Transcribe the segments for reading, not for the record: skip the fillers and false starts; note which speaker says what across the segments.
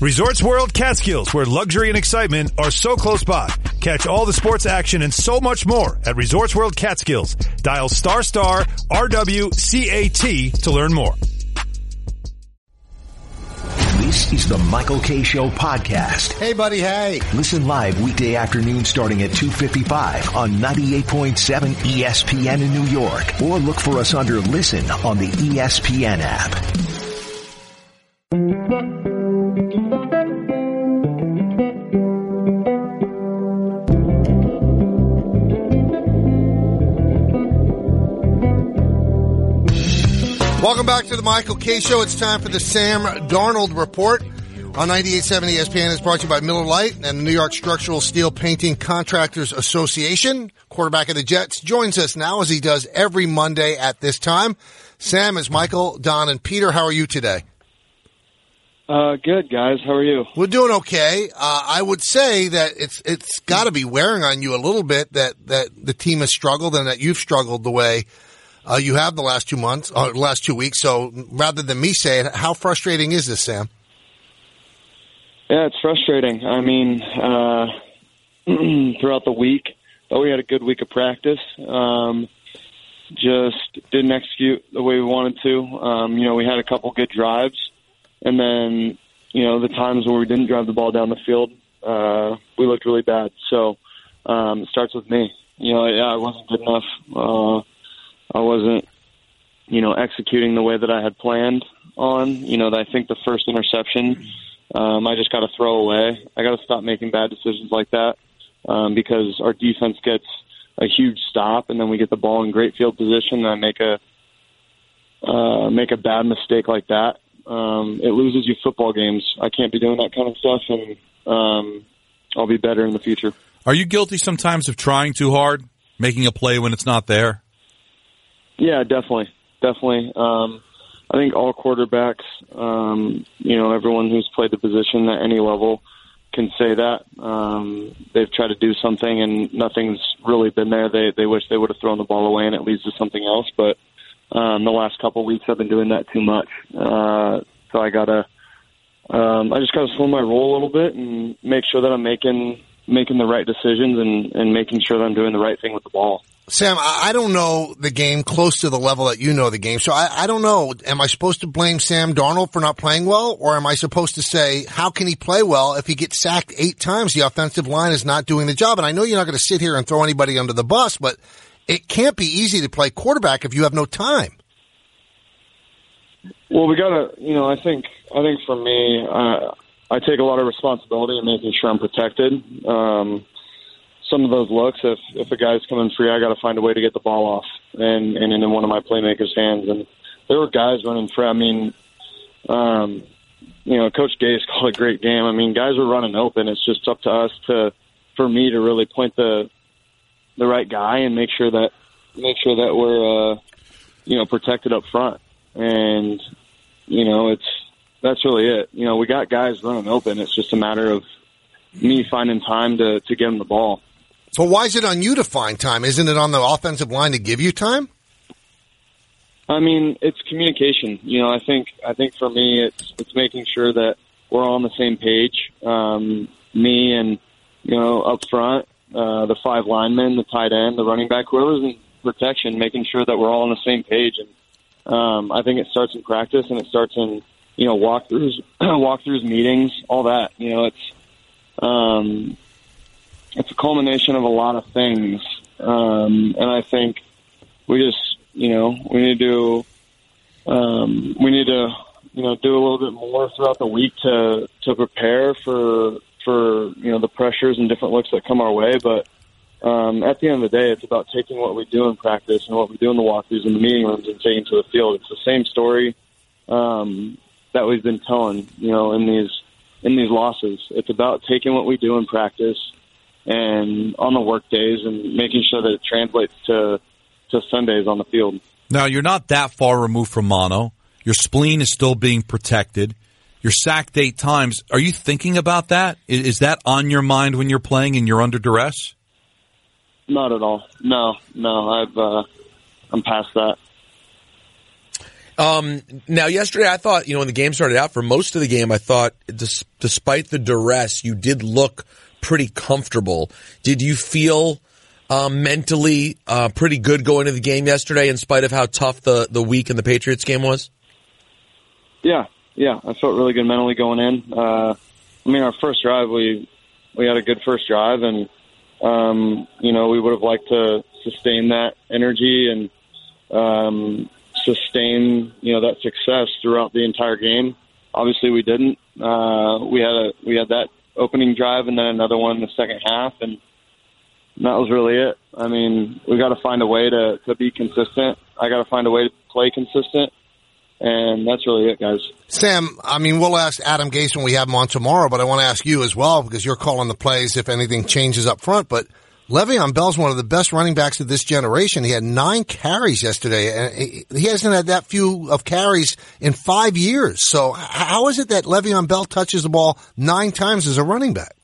Speaker 1: Resorts World Catskills, where luxury and excitement are so close by. Catch all the sports action and so much more at Resorts World Catskills. Dial *RWCAT to learn more.
Speaker 2: This is the Michael Kay Show podcast.
Speaker 3: Hey, buddy, hey.
Speaker 2: Listen live weekday afternoon starting at 2:55 on 98.7 ESPN in New York. Or look for us under Listen on the ESPN app.
Speaker 3: Welcome back to the Michael Kay Show. It's time for the Sam Darnold Report on 98.7 ESPN. It's brought to you by Miller Lite and the New York Structural Steel Painting Contractors Association. Quarterback of the Jets joins us now as he does every Monday at this time. Sam, is Michael, Don, and Peter. How are you today?
Speaker 4: Good, guys. How are you?
Speaker 3: We're doing okay. I would say that it's got to be wearing on you a little bit that the team has struggled and that you've struggled the way you have the last 2 months, or last 2 weeks. So rather than me say it, how frustrating is this, Sam?
Speaker 4: Yeah, it's frustrating. I mean, throughout the week, thought we had a good week of practice. Just didn't execute the way we wanted to. We had a couple good drives. And then, the times where we didn't drive the ball down the field, we looked really bad. So it starts with me. I wasn't good enough. I wasn't, executing the way that I had planned on. I think the first interception, I just got to throw away. I got to stop making bad decisions like that because our defense gets a huge stop, and then we get the ball in great field position, and I make a bad mistake like that. It loses you football games. I can't be doing that kind of stuff, and I'll be better in the future.
Speaker 5: Are you guilty sometimes of trying too hard, making a play when it's not there? Yeah,
Speaker 4: definitely. I think all quarterbacks, everyone who's played the position at any level can say that. They've tried to do something and nothing's really been there. They wish they would have thrown the ball away and it leads to something else, but the last couple of weeks I've been doing that too much. So I just gotta slow my roll a little bit and make sure that I'm making the right decisions and making sure that I'm doing the right thing with the ball.
Speaker 3: Sam, I don't know the game close to the level that you know the game, so I don't know. Am I supposed to blame Sam Darnold for not playing well, or am I supposed to say, how can he play well if he gets sacked 8 times? The offensive line is not doing the job, and I know you're not going to sit here and throw anybody under the bus, but it can't be easy to play quarterback if you have no time.
Speaker 4: Well, we gotta, I think for me, I take a lot of responsibility in making sure I'm protected. Some of those looks, if a guy's coming free, I got to find a way to get the ball off and in one of my playmakers' hands. And there were guys running free. I mean, Coach Gase called a great game. I mean, guys were running open. It's just up to us for me to really point the right guy and make sure that we're protected up front. And that's really it. We got guys running open. It's just a matter of me finding time to get them the ball.
Speaker 3: So why is it on you to find time? Isn't it on the offensive line to give you time?
Speaker 4: I mean, it's communication. I think for me, it's making sure that we're all on the same page. Me and up front, the 5 linemen, the tight end, the running back, whoever's in protection, making sure that we're all on the same page. And I think it starts in practice and it starts in walkthroughs, meetings, all that. It's a culmination of a lot of things, and I think we just we need to do a little bit more throughout the week to prepare for the pressures and different looks that come our way. But at the end of the day, it's about taking what we do in practice and what we do in the walkthroughs and the meeting rooms and taking to the field. It's the same story that we've been telling, in these losses. It's about taking what we do in practice and on the work days and making sure that it translates to Sundays on the field.
Speaker 5: Now, you're not that far removed from mono. Your spleen is still being protected. You're sacked 8 times. Are you thinking about that? Is that on your mind when you're playing and you're under duress?
Speaker 4: Not at all. No. I'm past that.
Speaker 6: Now, yesterday, I thought, when the game started out, for most of the game, I thought, despite the duress, you did look pretty comfortable. Did you feel mentally pretty good going into the game yesterday, in spite of how tough the week in the Patriots game was?
Speaker 4: Yeah. I felt really good mentally going in. Our first drive, we had a good first drive, and we would have liked to sustain that energy and sustain that success throughout the entire game. Obviously, we didn't. We had that opening drive and then another one in the second half, and that was really it. We got to find a way to be consistent. I got to find a way to play consistent. And that's really it, guys.
Speaker 3: Sam, we'll ask Adam Gase when we have him on tomorrow, but I want to ask you as well, because you're calling the plays if anything changes up front. But Le'Veon Bell's one of the best running backs of this generation. He had 9 carries yesterday, and he hasn't had that few of carries in 5 years. So how is it that Le'Veon Bell touches the ball 9 times as a running back?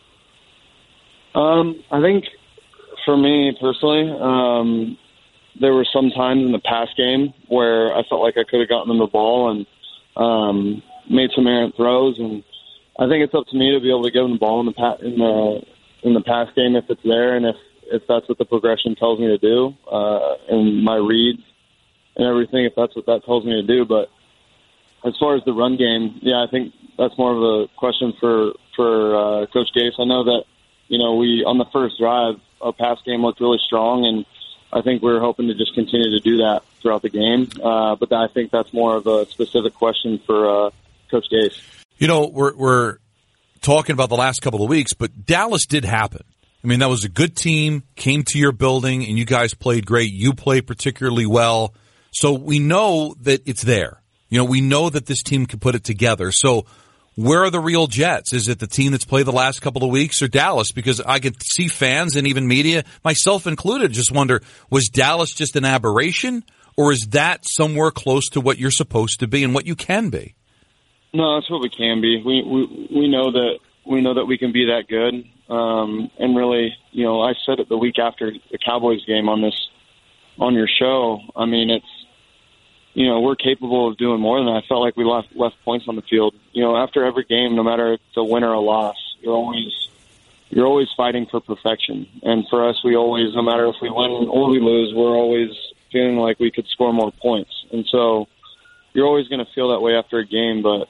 Speaker 4: I think for me personally, there were some times in the pass game where I felt like I could have gotten him the ball and made some errant throws. And I think it's up to me to be able to give him the ball in the pass game if it's there, and if that's what the progression tells me to do, and my reads and everything, if that's what that tells me to do. But as far as the run game, I think that's more of a question for Coach Gase. I know that we on the first drive our pass game looked really strong, and I think we're hoping to just continue to do that throughout the game. But I think that's more of a specific question for Coach Gase.
Speaker 5: We're talking about the last couple of weeks, but Dallas did happen. That was a good team, came to your building, and you guys played great. You played particularly well. So we know that it's there. We know that this team can put it together. So where are the real Jets? Is it the team that's played the last couple of weeks or Dallas? Because I could see fans and even media, myself included, just wonder, was Dallas just an aberration, or is that somewhere close to what you're supposed to be and what you can be?
Speaker 4: No, that's what we can be. We know that we can be that good. And really, I said it the week after the Cowboys game on your show. It's, we're capable of doing more than that. I felt like we left points on the field. After every game, no matter if it's a win or a loss, you're always fighting for perfection. And for us, we always, no matter if we win or we lose, we're always feeling like we could score more points. And so you're always going to feel that way after a game. But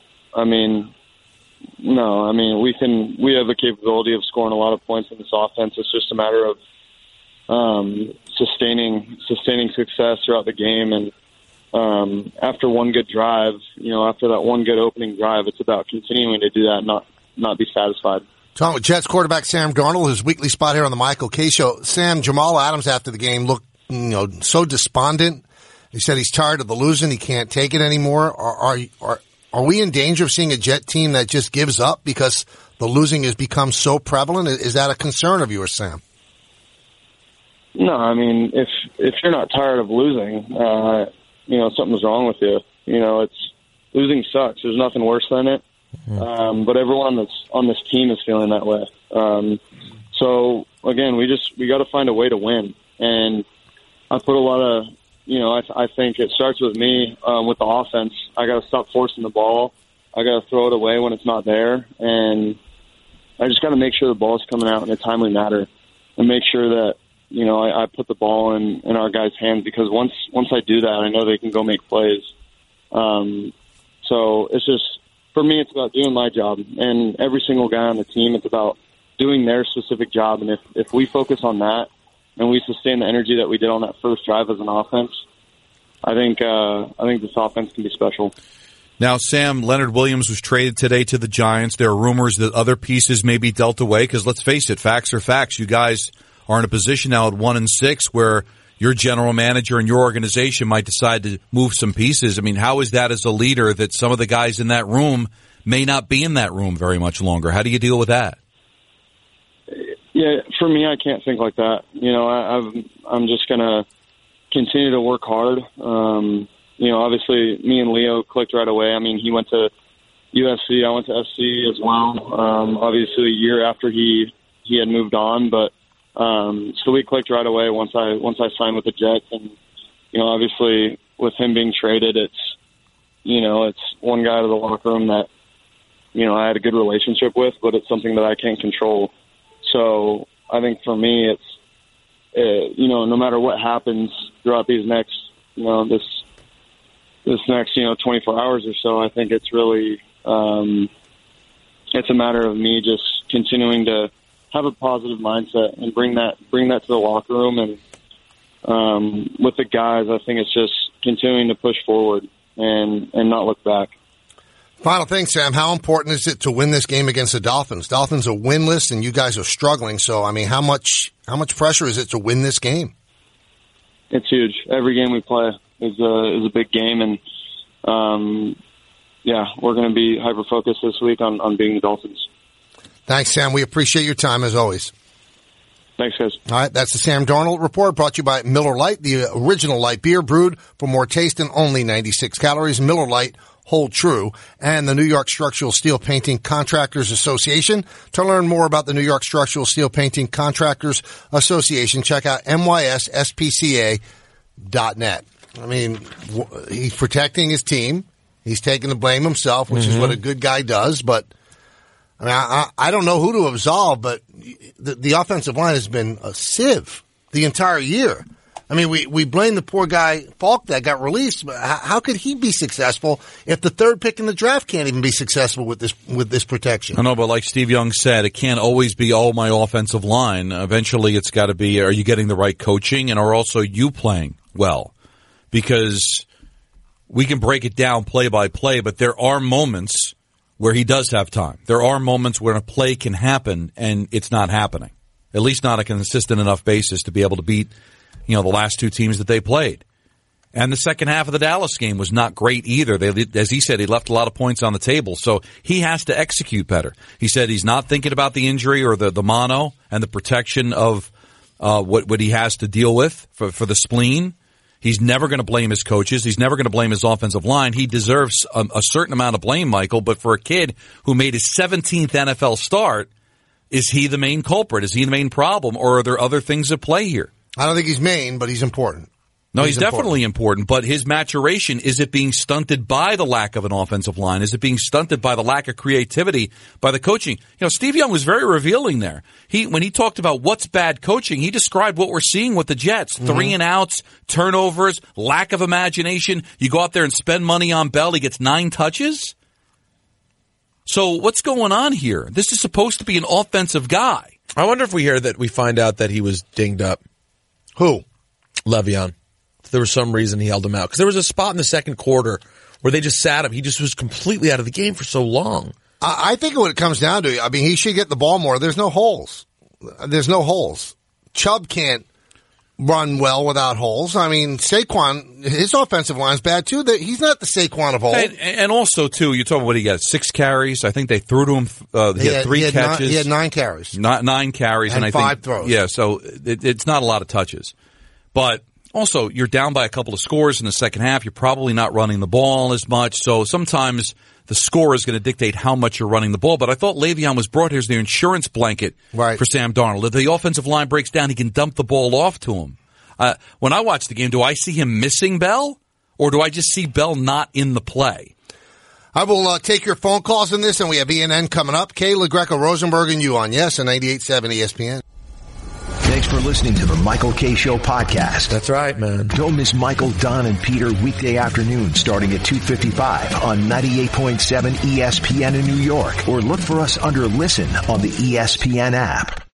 Speaker 4: no, we have the capability of scoring a lot of points in this offense. It's just a matter of sustaining success throughout the game. And after one good drive, after that one good opening drive, it's about continuing to do that, not be satisfied.
Speaker 3: Talking with Jets quarterback Sam Darnold, his weekly spot here on the Michael Kay Show. Sam, Jamal Adams after the game looked, so despondent. He said he's tired of the losing. He can't take it anymore. Are we in danger of seeing a Jet team that just gives up because the losing has become so prevalent? Is that a concern of yours, Sam?
Speaker 4: No, if you're not tired of losing, something's wrong with you. It's losing sucks. There's nothing worse than it. But everyone that's on this team is feeling that way. So again, we got to find a way to win. And I put a lot of, I think it starts with me with the offense. I got to stop forcing the ball. I got to throw it away when it's not there, and I just got to make sure the ball's coming out in a timely manner, and make sure that I put the ball in our guys' hands, because once I do that, I know they can go make plays. So it's just, for me, it's about doing my job, and every single guy on the team, it's about doing their specific job. And if we focus on that and we sustain the energy that we did on that first drive as an offense, I think this offense can be special.
Speaker 5: Now, Sam, Leonard Williams was traded today to the Giants. There are rumors that other pieces may be dealt away, because let's face it, facts are facts. You guys are in a position now at 1-6 where your general manager and your organization might decide to move some pieces. How is that as a leader, that some of the guys in that room may not be in that room very much longer? How do you deal with that?
Speaker 4: Yeah, for me, I can't think like that. I'm just going to continue to work hard. Obviously, me and Leo clicked right away. He went to USC. I went to SC as well. Obviously, a year after he had moved on, but so we clicked right away once I signed with the Jets. And obviously, with him being traded, it's it's one guy to the locker room that, I had a good relationship with, but it's something that I can't control. So I think for me, it's, no matter what happens throughout these next, this next, 24 hours or so, I think it's really, it's a matter of me just continuing to have a positive mindset and bring that to the locker room. And with the guys, I think it's just continuing to push forward and not look back.
Speaker 3: Final thing, Sam, how important is it to win this game against the Dolphins? Dolphins are winless and you guys are struggling. So, I mean, how much pressure is it to win this game?
Speaker 4: It's huge. Every game we play is a big game. And, we're going to be hyper-focused this week on beating the Dolphins.
Speaker 3: Thanks, Sam. We appreciate your time as always.
Speaker 4: Thanks, guys.
Speaker 3: All right, that's the Sam Darnold Report, brought to you by Miller Lite, the original light beer brewed for more taste and only 96 calories. Miller Lite, hold true. And the New York Structural Steel Painting Contractors Association. To learn more about the New York Structural Steel Painting Contractors Association, check out nyspca.net. I mean, he's protecting his team. He's taking the blame himself, which is what a good guy does, but I mean, I don't know who to absolve, but the offensive line has been a sieve the entire year. I mean, we blame the poor guy Falk that got released, but how could he be successful if the third pick in the draft can't even be successful with this protection?
Speaker 5: I know, but like Steve Young said, it can't always be my offensive line. Eventually, it's got to be, are you getting the right coaching, and are also you playing well? Because we can break it down play by play, but there are moments where he does have time. There are moments where a play can happen and it's not happening. At least not a consistent enough basis to be able to beat, the last two teams that they played. And the second half of the Dallas game was not great either. As he said, he left a lot of points on the table. So he has to execute better. He said he's not thinking about the injury or the mono and the protection of what he has to deal with for the spleen. He's never going to blame his coaches. He's never going to blame his offensive line. He deserves a certain amount of blame, Michael, but for a kid who made his 17th NFL start, is he the main culprit? Is he the main problem, or are there other things at play here?
Speaker 3: I don't think he's main, but he's important.
Speaker 5: No, he's definitely important, but his maturation, is it being stunted by the lack of an offensive line? Is it being stunted by the lack of creativity by the coaching? Steve Young was very revealing there. When he talked about what's bad coaching, he described what we're seeing with the Jets. 3 and outs, turnovers, lack of imagination. You go out there and spend money on Bell, he gets 9 touches? So what's going on here? This is supposed to be an offensive guy.
Speaker 6: I wonder if we find out that he was dinged up.
Speaker 3: Who?
Speaker 6: Le'Veon. If there was some reason he held him out. Because there was a spot in the second quarter where they just sat him. He just was completely out of the game for so long.
Speaker 3: I think what it comes down to, I mean, he should get the ball more. There's no holes. Chubb can't run well without holes. I mean, Saquon, his offensive line's bad too. He's not the Saquon of old.
Speaker 5: And also, too, you're talking about what he got, 6 carries. I think they threw to him. He had 3 catches.
Speaker 3: He had 9 carries.
Speaker 5: 9 carries.
Speaker 3: And
Speaker 5: I
Speaker 3: 5
Speaker 5: think,
Speaker 3: throws.
Speaker 5: Yeah, so it's not a lot of touches. But also, you're down by a couple of scores in the second half. You're probably not running the ball as much. So sometimes the score is going to dictate how much you're running the ball. But I thought Le'Veon was brought here as the insurance blanket for Sam Darnold. If the offensive line breaks down, he can dump the ball off to him. When I watch the game, do I see him missing Bell, or do I just see Bell not in the play?
Speaker 3: I will take your phone calls in this, and we have ENN coming up. Kayla Greco-Rosenberg and you on Yes and 98.7 ESPN.
Speaker 2: Thanks for listening to the Michael K. Show podcast.
Speaker 6: That's right, man.
Speaker 2: Don't miss Michael, Don, and Peter weekday afternoon starting at 2:55 on 98.7 ESPN in New York, or look for us under Listen on the ESPN app.